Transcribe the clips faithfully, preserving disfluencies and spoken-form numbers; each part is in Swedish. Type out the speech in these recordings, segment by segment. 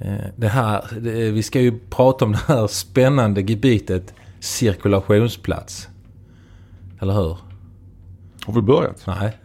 Det här, det, vi ska ju prata om det här spännande gebitet cirkulationsplats. Eller hur? Har vi börjat? Nej.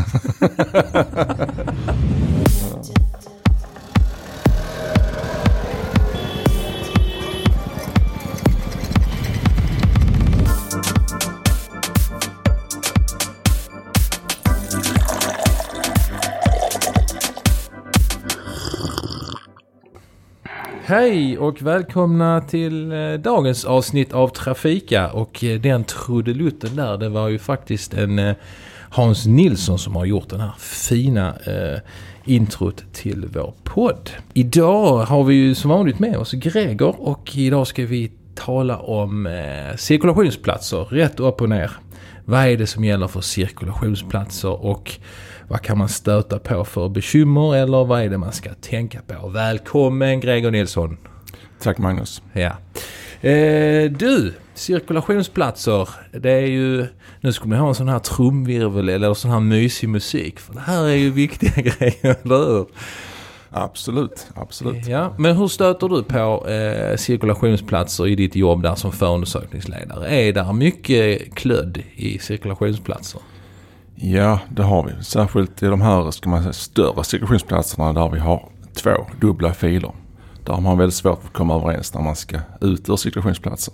Hej och välkomna till dagens avsnitt av Trafika, och den trudelutten där, det var ju faktiskt en Hans Nilsson som har gjort den här fina eh, introt till vår podd. Idag har vi ju som vanligt med oss Gregor, och idag ska vi tala om eh, cirkulationsplatser, rätt upp och ner. Vad är det som gäller för cirkulationsplatser och vad kan man stöta på för bekymmer, eller vad är det man ska tänka på? Välkommen Gregor Nilsson. Tack Magnus. Ja. Eh, du, cirkulationsplatser, det är ju, nu ska man ha en sån här trumvirvel eller sån här mysig musik, för det här är ju viktiga grejer, eller hur? Absolut, absolut. Ja, men hur stöter du på eh, cirkulationsplatser i ditt jobb där som förundersökningsledare? Är det mycket klödd i cirkulationsplatser? Ja, det har vi. Särskilt i de här, ska man säga, större cirkulationsplatserna där vi har två dubbla filer. Där har man väldigt svårt att komma överens när man ska ut ur cirkulationsplatsen.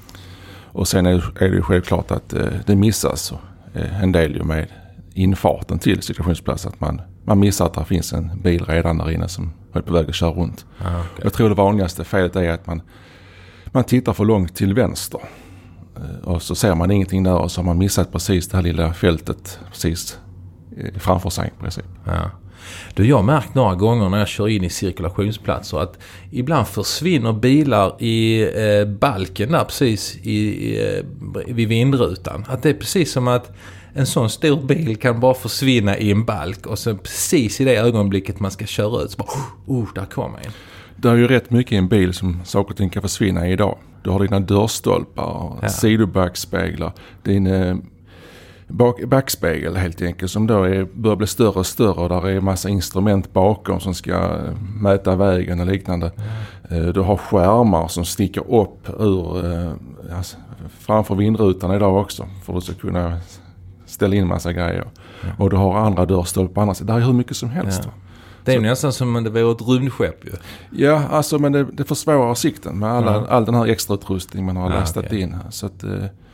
Och sen är det ju självklart att eh, det missas eh, en del ju med infarten till cirkulationsplatsen. Att man, man missar att det finns en bil redan där inne som är på väg att köra runt. Ah, okay. Jag tror det vanligaste felet är att man, man tittar för långt till vänster. Och så ser man ingenting där, och så har man missat precis det här lilla fältet precis framför sig i princip. Ja. Du, jag har märkt några gånger när jag kör in i cirkulationsplatser att ibland försvinner bilar i eh, balken där precis i, i, vid vindrutan. Att det är precis som att en sån stor bil kan bara försvinna i en balk, och sen precis i det ögonblicket man ska köra ut så bara, oh, där kommer en. Det är ju rätt mycket i en bil som saker och ting kan försvinna i idag. Du har dina dörrstolpar, ja. Sidobackspeglar, din eh, bak, backspegel helt enkelt, som då är, börjar bli större och större, och där är en massa instrument bakom som ska eh, mäta vägen och liknande. Ja. Eh, du har skärmar som sticker upp ur eh, alltså, framför vindrutan idag också, för att du ska kunna ställa in massa grejer. Ja. Och du har andra dörrstolpar, annars. Det är hur mycket som helst. Ja. Det är så, nästan som om det var ett rymdskepp ju. Ja, alltså, men det, det försvårar sikten med alla, ja. all den här extra utrustning man har ja, lastat okay. in. Så att,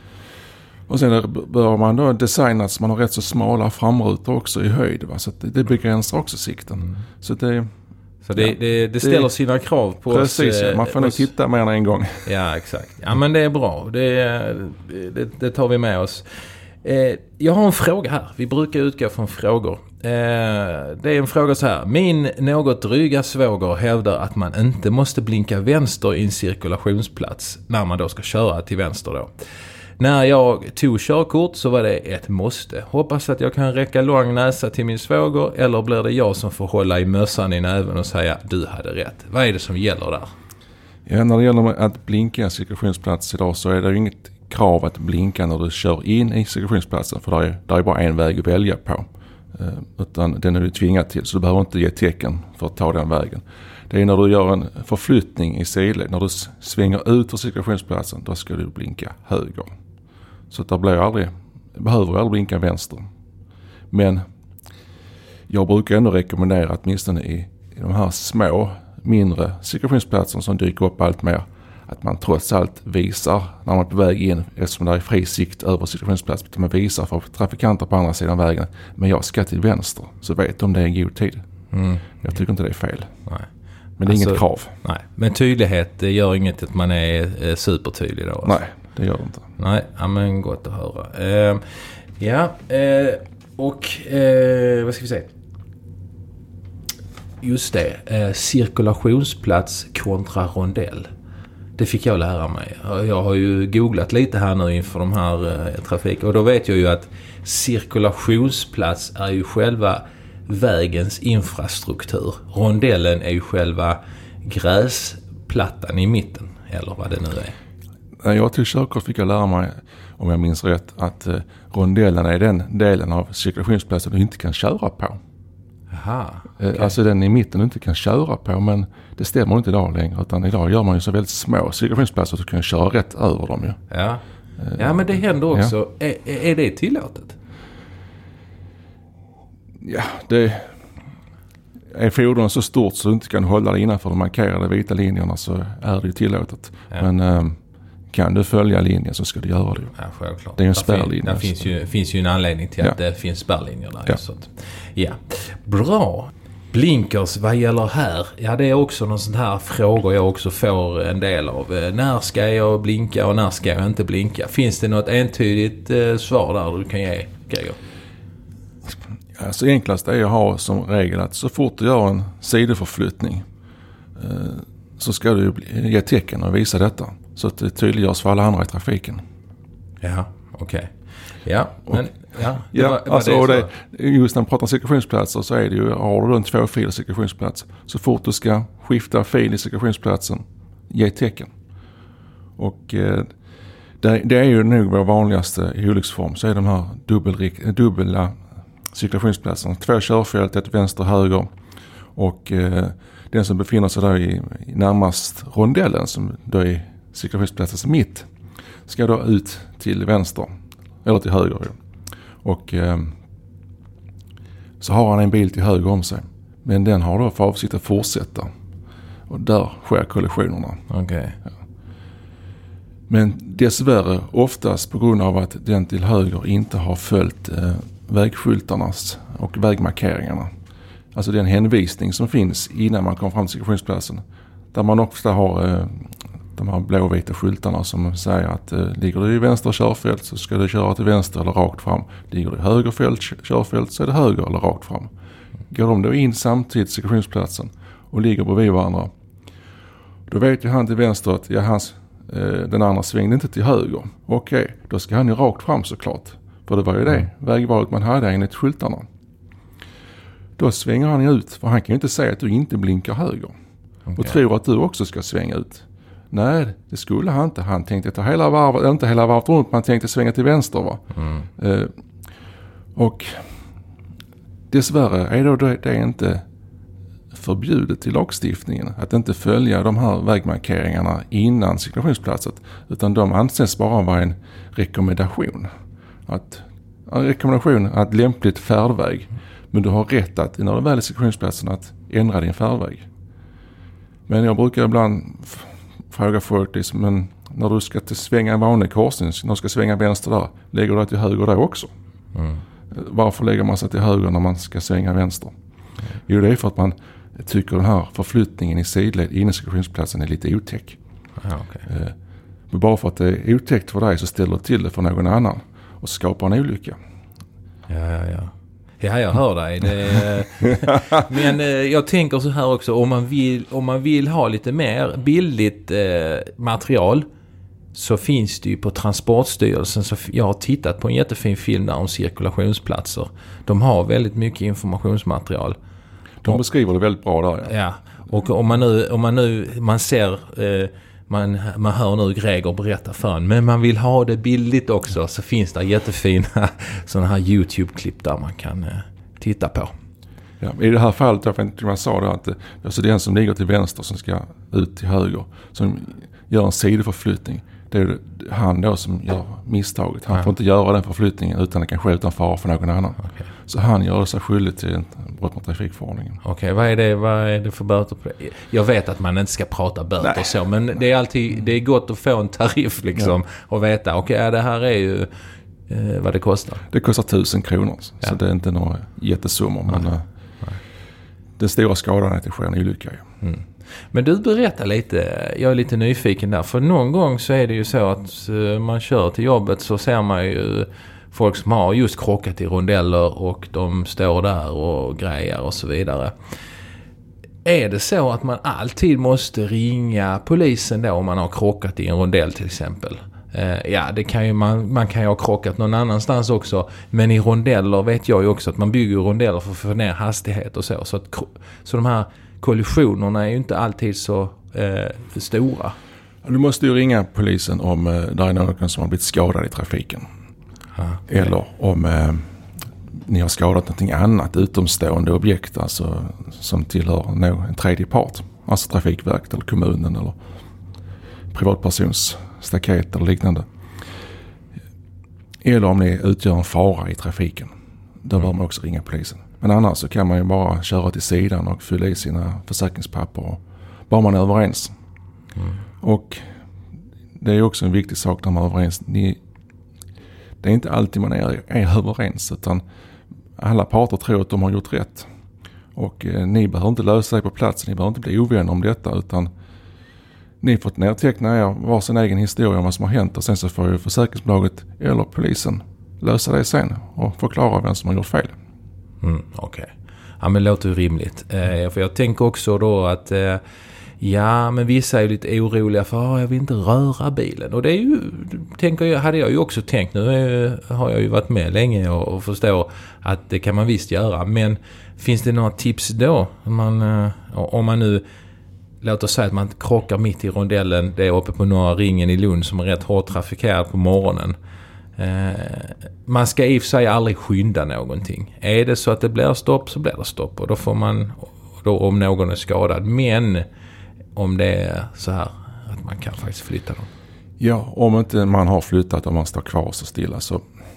och sen bör man då designa så man har rätt så smala framrutor också i höjd. Va? Så att det, det begränsar också sikten. Mm. Så, det, så det, ja, det, det ställer det, sina krav på precis, oss. Precis, man får nog titta mer än en gång. Ja, exakt. Ja, men det är bra. Det, det, det tar vi med oss. Eh, jag har en fråga här. Vi brukar utgå från frågor. Eh, det är en fråga så här. Min något dryga svåger hävdar att man inte måste blinka vänster i en cirkulationsplats när man då ska köra till vänster då. När jag tog körkort så var det ett måste. Hoppas att jag kan räcka lång näsa till min svåger, eller blir det jag som får hålla i mössan i näven och säga du hade rätt. Vad är det som gäller där? Ja, när det gäller att blinka i en cirkulationsplats idag så är det ju inget krav att blinka när du kör in i cirkulationsplatsen, för där är, där är bara en väg att välja på. Uh, utan den är du tvingad till, så du behöver inte ge tecken för att ta den vägen. Det är när du gör en förflyttning i sidled, när du svänger ut för cirkulationsplatsen, då ska du blinka höger. Så att där blir aldrig, behöver du aldrig blinka vänster. Men jag brukar ändå rekommendera att åtminstone i, i de här små, mindre cirkulationsplatserna som dyker upp allt mer, att man trots allt visar när man är på väg in, eftersom det är fri sikt över cirkulationsplatsen, att man visar för trafikanter på andra sidan vägen, men jag ska till vänster, så vet de det är en god tid. Mm. Jag tycker inte det är fel. Nej. Men det är alltså, inget krav. Nej. Men tydlighet, det gör inget att man är eh, supertydlig då? Alltså. Nej, det gör det inte. Nej, ja, men gott att höra. Eh, ja, eh, och eh, vad ska vi säga? Just det, eh, cirkulationsplats kontra rondell. Det fick jag lära mig. Jag har ju googlat lite här nu inför de här eh, trafik. Och då vet jag ju att cirkulationsplats är ju själva vägens infrastruktur. Rondellen är ju själva gräsplattan i mitten. Eller vad det nu är. När jag till körkort fick jag lära mig, om jag minns rätt, att eh, rondellen är den delen av cirkulationsplatsen du inte kan köra på. Aha, okay. Alltså den i mitten du inte kan köra på, men det stämmer inte idag längre. Utan idag gör man ju så väldigt små cirkulationsplatser att du kan köra rätt över dem ju. Ja, ja men det händer också. Ja. Är, är det tillåtet? Ja, det är fordonet så stort så du inte kan hålla det innanför de markerade vita linjerna så är det ju tillåtet. Ja. Men ähm, kan du följa linjen så ska du göra det. Ja, självklart. Det är ju en spärrlinje. Det finns ju, finns ju en anledning till att ja. det finns spärrlinjer där. Ja. Så att, ja. Bra. Blinkers, vad gäller här? Ja, det är också någon sån här frågor jag också får en del av. När ska jag blinka och när ska jag inte blinka? Finns det något entydigt eh, svar där du kan ge, Gregor? Alltså enklast är att ha som regel att så fort du gör en sidoförflyttning eh, så ska du ge tecken och visa detta. Så att det tydliggörs för alla andra i trafiken. Ja, okej. Okay. Ja, men... Ja, det ja var, var alltså det det, just när man pratar om cirkulationsplatser så är det ju, har du en tvåfilig cirkulationsplats. Så fort du ska skifta fil i cirkulationsplatsen, ge tecken. Och eh, det, det är ju nog vår vanligaste olycksform, så är de här dubbel, dubbla cirkulationsplatserna. Två körfält, ett vänster och höger. Och eh, den som befinner sig där i, i närmast rondellen, som då är cirkulationsplatsens mitt, ska då ut till vänster, eller till höger. Och eh, så har han en bil till höger om sig. Men den har då för avsikt att fortsätta. Och där sker kollisionerna. Okay. Ja. Men dessvärre oftast på grund av att den till höger inte har följt eh, vägskyltarnas och vägmarkeringarna. Alltså den hänvisning som finns innan man kommer fram till cirkulationsplatsen. Där man ofta har eh, de här blåvita skyltarna som säger att eh, ligger du i vänster körfält så ska du köra till vänster eller rakt fram. Ligger du i höger fält, körfält så är det höger eller rakt fram. Går de då in samtidigt till cirkulationsplatsen och ligger bredvid varandra, då vet ju han till vänster att ja, hans, eh, den andra svängde inte till höger. Okej, okay, då ska han ju rakt fram såklart. För det var ju det mm. vägvalet man hade enligt skyltarna. Då svänger han ju ut, för han kan ju inte säga att du inte blinkar höger. Okay. Och tror att du också ska svänga ut. Nej, det skulle han inte. Han tänkte ta hela varvet, eller inte hela varvet runt, man tänkte svänga till vänster va. Mm. Eh, och dessvärre är då det, det är inte förbjudet till lagstiftningen att inte följa de här vägmarkeringarna innan cirkulationsplatsen, utan de anses bara vara en rekommendation. Att, en rekommendation att lämpligt färdväg, men du har rätt att när du väl är cirkulationsplatsen att ändra din färdväg. Men jag brukar ibland f- fråga folk liksom, men när du ska till svänga en vanlig korsning, när du ska svänga vänster där, lägger du till höger där också? Mm. Varför lägger man sig till höger när man ska svänga vänster? Mm. Jo, det är för att man tycker den här förflyttningen i sidled innan cirkulationsplatsen är lite otäck. Ah, okay. eh, men bara för att det är otäckt för dig så ställer du till det för någon annan och skapar en olycka. Ja, ja, ja. Ja, jag hör dig. Det, men eh, jag tänker så här också, om man vill, om man vill ha lite mer billigt eh, material så finns det ju på Transportstyrelsen, så jag har tittat på en jättefin film där om cirkulationsplatser. De har väldigt mycket informationsmaterial. De beskriver det väldigt bra där. Ja, ja. Och om man nu, om man nu man ser... Eh, Man, man hör nu Gregor berätta för en, men man vill ha det billigt också, så finns det jättefina sådana här YouTube-klipp där man kan eh, titta på. Ja, i det här fallet, jag vet inte hur man sa det, att alltså den som ligger till vänster som ska ut till höger, som gör en sidoförflyttning, det är han då som gör misstaget. Han ja. får inte göra den förflyttningen utan det kan ske utan fara för någon annan. Okay. Så han gör sig skyldig till en brott mot trafikförordningen. Okej, okay, vad är det, vad är det för böter på det? Jag vet att man inte ska prata böter och så, men det är alltid, det är gott att få en tariff liksom ja. och veta, okej, okay, det här är ju eh, vad det kostar. Det kostar tusen kronor, ja. så det är inte några jättesummor, men Nej. Nej. den stora skadan är att det sker en olycka. Mm. Men du berättar lite, jag är lite nyfiken där, för någon gång så är det ju så att man kör till jobbet så ser man ju folk som har just krockat i rondeller och de står där och grejer och så vidare. Är det så att man alltid måste ringa polisen då om man har krockat i en rondell till exempel? Eh, ja, det kan ju man, man kan ju ha krockat någon annanstans också, men i rondeller vet jag ju också att man bygger rondeller för att få ner hastighet och så. Så, att, så de här kollisionerna är ju inte alltid så eh, stora. Du måste ju ringa polisen om eh, det är någon som har blivit skadad i trafiken. Ah, okay. Eller om eh, ni har skadat någonting annat, utomstående objekt, alltså som tillhör någon, en tredje part. Alltså Trafikverket eller kommunen eller privatpersons staket eller liknande. Eller om ni utgör en fara i trafiken. Då bör man också ringa polisen. Men annars så kan man ju bara köra till sidan och fylla i sina försäkringspapper. Och bara man är överens. Mm. Och det är också en viktig sak när man är överens. Ni, det är inte alltid man är, är överens, utan alla parter tror att de har gjort rätt. Och eh, ni behöver inte lösa det på plats. Ni behöver inte bli ovänner om detta, utan ni får nedteckna er varsin egen historia om vad som har hänt. Och sen så får ju försäkringsbolaget eller polisen lösa det sen och förklara vem som har gjort fel. Mm, Okej. Okay. Ja, men det låter ju rimligt. Eh, för jag tänker också då att eh, ja, men vissa är ju lite oroliga för att oh, jag vill inte röra bilen. Och det är ju, tänker jag, hade jag ju också tänkt. Nu är, har jag ju varit med länge och, och förstår att det kan man visst göra. Men finns det några tips då? Man, eh, om man nu, låt oss säga att man krockar mitt i rondellen. Det är uppe på Norra ringen i Lund som är rätt hårt trafikerad på morgonen. Eh, man ska i och för sig aldrig skynda någonting. Är det så att det blir stopp så blir det stopp. Och då får man, då om någon är skadad. Men om det är så här att man kan faktiskt flytta dem. Ja, om inte man har flyttat och man står kvar så stilla, så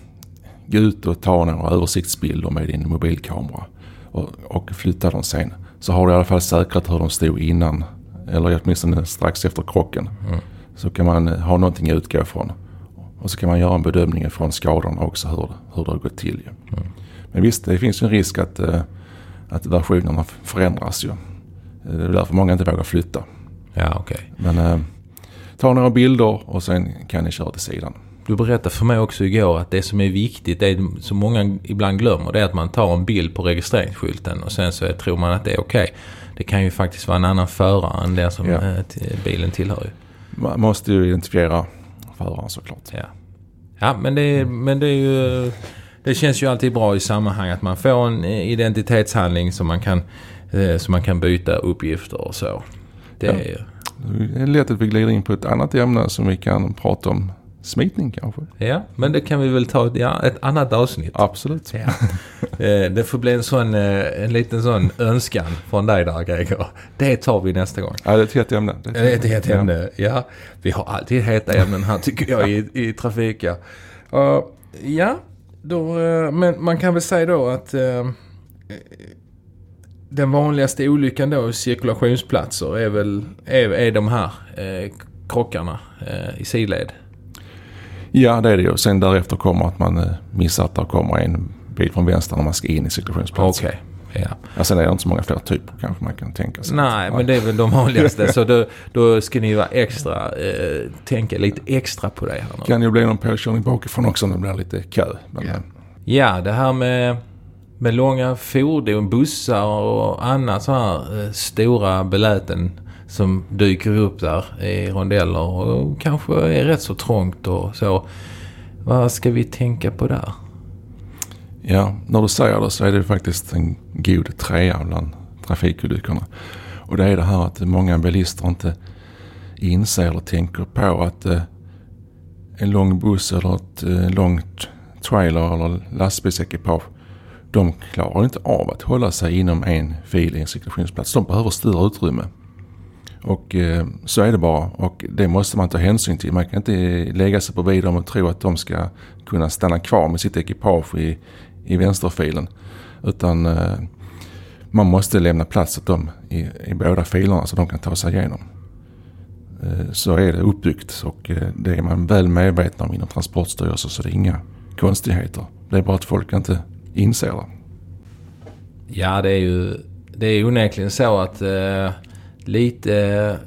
gå ut och ta några översiktsbilder med din mobilkamera och, och flytta dem sen. Så har du i alla fall säkrat hur de stod innan, eller åtminstone strax efter krocken. Mm. Så kan man ha någonting att utgå från. Och så kan man göra en bedömning från skadorna också, hur, hur det har gått till. Mm. Men visst, det finns ju en risk att, att versionerna förändras ju. Det är därför många inte vågar flytta. Ja, okej. Okay. Men eh, ta några bilder och sen kan ni köra till sidan. Du berättade för mig också igår att det som är viktigt, det är, som många ibland glömmer, det är att man tar en bild på registreringsskylten och sen så tror man att det är okej. Okay. Det kan ju faktiskt vara en annan förare än den som ja. eh, t- bilen tillhör ju. Man måste ju identifiera föraren såklart. Ja, ja men, det är, mm. men det är ju, det känns ju alltid bra i sammanhang att man får en identitetshandling som man kan, eh, som man kan byta uppgifter och så. Det, ja. är, det är lätt att vi glider in på ett annat ämne som vi kan prata om. Smitning kanske. Ja, men det kan vi väl ta ja, ett annat avsnitt. Absolut. Ja. Det får bli en sån en liten sån önskan från dig där, Gregor. Det tar vi nästa gång. Ja, det är ett hett ämne. Det är ett hett ämne, ja. Vi har alltid heta ämnen här tycker jag i, i trafik. Ja, uh, ja då, uh, men man kan väl säga då att uh, den vanligaste olyckan då i cirkulationsplatser är väl är, är de här uh, krockarna uh, i sidled. Ja, det är det ju. Sen därefter kommer att man missar att det kommer en bil från vänster när man ska in i cirkulationsplatsen. Okej, okay. ja. ja. Sen är det inte så många fler typer kanske man kan tänka sig. Nej, men det är väl de vanligaste. Så då, då ska ni vara extra, eh, tänka lite extra på det här nu. Kan ju bli någon påkörning bakifrån också om det blir lite kö. Men, ja. ja, det här med, med långa fordon, bussar och annat så här eh, stora beläten som dyker upp där i rondeller och kanske är rätt så trångt och så. Vad ska vi tänka på där? Ja, när du säger det så är det faktiskt en god trea bland trafikolyckorna. Och det är det här att många bilister inte inser eller tänker på att eh, en lång buss eller ett eh, långt trailer eller lastbilsekipage, de klarar inte av att hålla sig inom en fil i en cirkulationsplats. De behöver större utrymme. Och eh, så är det bara. Och det måste man ta hänsyn till. Man kan inte lägga sig på vid dem och tro att de ska kunna stanna kvar med sitt ekipage i, i vänsterfilen. Utan eh, man måste lämna plats åt dem i, i båda filerna så de kan ta sig igenom. Eh, så är det uppbyggt och eh, det är man väl medveten om inom Transportstyrelsen, så det är inga konstigheter. Det är bara att folk inte inser det. Ja, det är ju det är onekligen så att eh... Lite,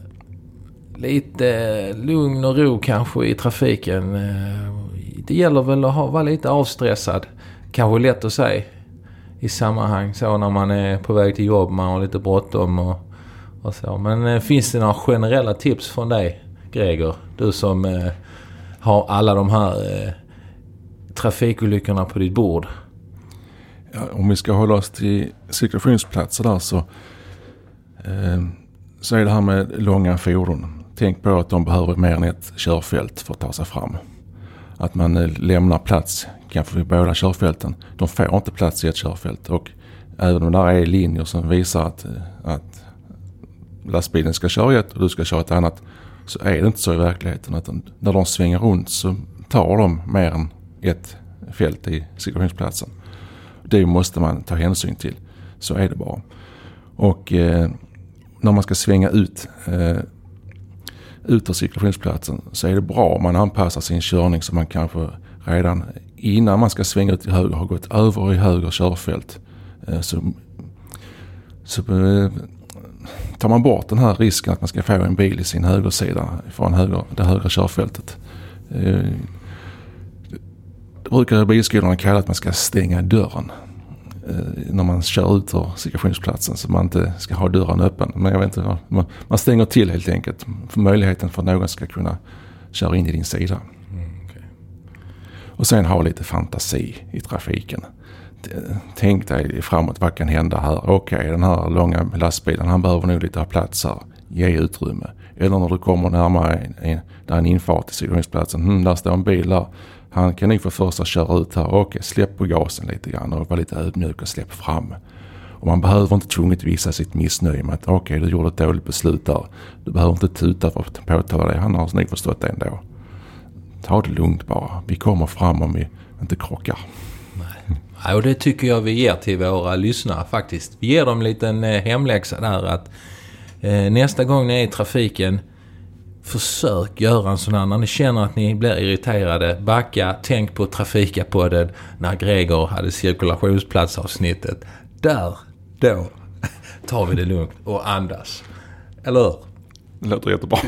lite lugn och ro kanske i trafiken. Det gäller väl att ha, vara lite avstressad. Kanske lätt att säga i sammanhang så när man är på väg till jobb, man har lite bråttom och, och så. Men finns det några generella tips från dig, Gregor? Du som eh, har alla de här eh, trafikolyckorna på ditt bord. Ja, om vi ska hålla oss till cirkulationsplatser där så... Eh, Så är det här med långa fordon. Tänk på att de behöver mer än ett körfält för att ta sig fram. Att man lämnar plats kanske vid båda körfälten. De får inte plats i ett körfält. Och även om det är linjer som visar att, att lastbilen ska köra ett och du ska köra ett annat, så är det inte så i verkligheten. Att när de svänger runt så tar de mer än ett fält i cirkulationsplatsen. Det måste man ta hänsyn till. Så är det bara. Och eh, när man ska svänga ut eh, ut ur cirkulationsplatsen så är det bra om man anpassar sin körning så man kanske redan innan man ska svänga ut till höger har gått över i höger körfält. Eh, så så eh, tar man bort den här risken att man ska få en bil i sin högersida från höger, det högra körfältet. Eh, det brukar bilskolorna kalla att man ska stänga dörren när man kör ut ur cirkulationsplatsen så man inte ska ha dörren öppen. Men jag vet inte, man, man stänger till helt enkelt för möjligheten för att någon ska kunna köra in i din sida. Mm, okay. Och sen ha lite fantasi i trafiken. Tänk dig framåt, vad kan hända här? Okej, okay, den här långa lastbilen, han behöver nog lite ha plats här. Ge utrymme. Eller när du kommer närmare en, en, där en infart i cirkulationsplatsen. Hmm, där står en bil där. Han kan ju för första köra ut här. Okej, släpp på gasen lite grann och vara lite ödmjuk och släpp fram. Och man behöver inte tvunget visa sitt missnöje med att okej, du gjorde ett dåligt beslut där. Du behöver inte tuta för att påtala det. Han har nog förstått det ändå. Ta det lugnt bara. Vi kommer fram om vi inte krockar. Nej. Ja, och det tycker jag vi ger till våra lyssnare faktiskt. Vi ger dem en liten eh, hemläxa där att eh, nästa gång ni är i trafiken, försök göra en sån här. När ni känner att ni blir irriterade, backa, tänk på Trafikapodden när Gregor hade cirkulationsplatsavsnittet. Där, då tar vi det lugnt och andas. Eller hur? Det låter jättebra.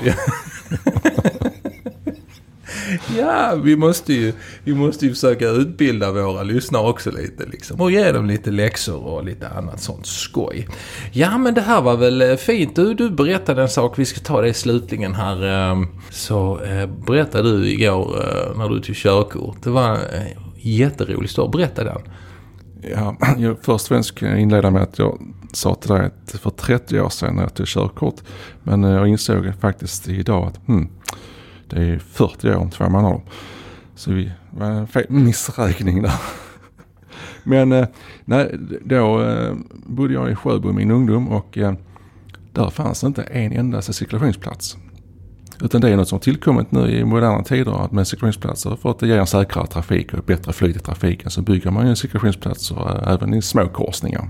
Ja, vi måste ju vi måste ju försöka utbilda våra lyssnare också lite liksom, och ge dem lite läxor och lite annat sånt skoj. Ja, men det här var väl fint. Du, du berättade en sak, vi ska ta det slutligen här. Så berättade du igår när du tog körkort. Det var en jätterolig story. Berätta den. Ja, jag först och främst ska jag inleda med att jag sa till dig att för trettio år sedan när jag tog körkort. Men jag insåg faktiskt idag att hmm, det är fyrtio år om två månader. Så vi var en fel missräkning där. Men nej, då bodde jag i Sjöbo i min ungdom och där fanns inte en enda cirkulationsplats. Utan det är något som har tillkommit nu i moderna tider med cirkulationsplatser för att det ger en säkrare trafik och bättre flyt i trafiken. Så bygger man ju cirkulationsplatser även i små korsningar.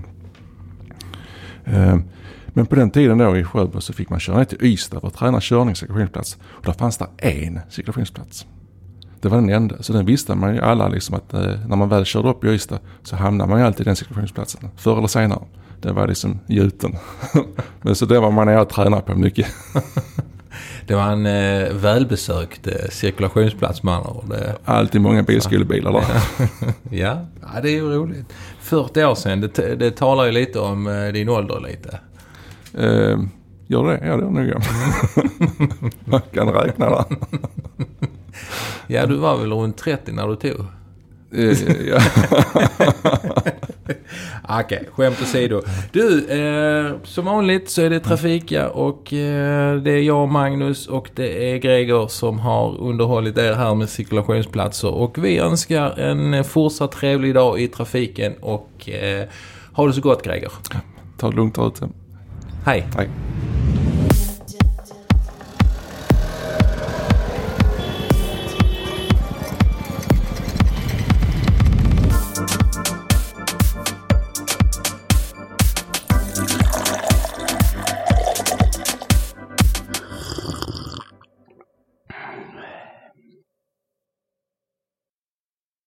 Men på den tiden då i Sjöbo så fick man köra ner till Ystad för att träna körning cirkulationsplats. Och där fanns det en cirkulationsplats. Det var den enda. Så den visste man ju alla liksom att eh, när man väl körde upp i Ystad så hamnade man ju alltid i den cirkulationsplatsen. Förr eller senare. Det var liksom gjuten. Men så det var man ju tränat på mycket. Det var en eh, välbesökt eh, cirkulationsplats man. Det... Alltid många bilskolebilar där. Ja. Ja, det är ju roligt. fyrtio år sedan, det, det talar ju lite om eh, din ålder lite. Eh, gör det? Ja, det är nog. Man kan räkna där. Ja, du var väl runt trettio när du tog? Eh, ja. Okej, okay, skämt åsido. Du, eh, som vanligt så är det Trafika och eh, det är jag, Magnus, och det är Gregor som har underhållit er här med cirkulationsplatser. Och vi önskar en fortsatt trevlig dag i trafiken och eh, ha det så gott, Gregor. Ta det lugnt där ute. Hej. Hej.